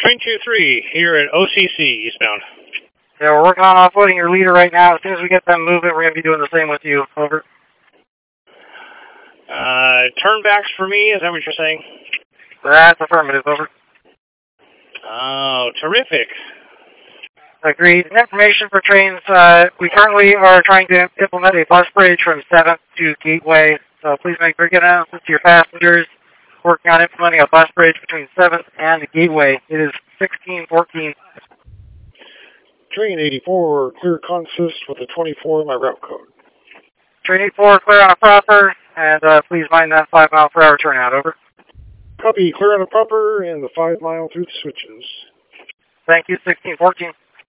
Train 23 here at OCC eastbound. Yeah, we're working on offloading your leader right now. As soon as we get them moving, we're going to be doing the same with you. Over. Turnbacks for me, is that what you're saying? That's affirmative. Over. Oh, terrific. Agreed. Information for trains. We currently are trying to implement a bus bridge from 7th to Gateway. So please make very good announcements to your passengers. Working on implementing a bus bridge between 7th and the Gateway. It is 1614. Train 84, clear consist with a 24 in my route code. Train 84, clear on a proper, and please mind that 5 mile per hour turnout. Over. Copy, clear on a proper and the 5 mile through the switches. Thank you, 1614.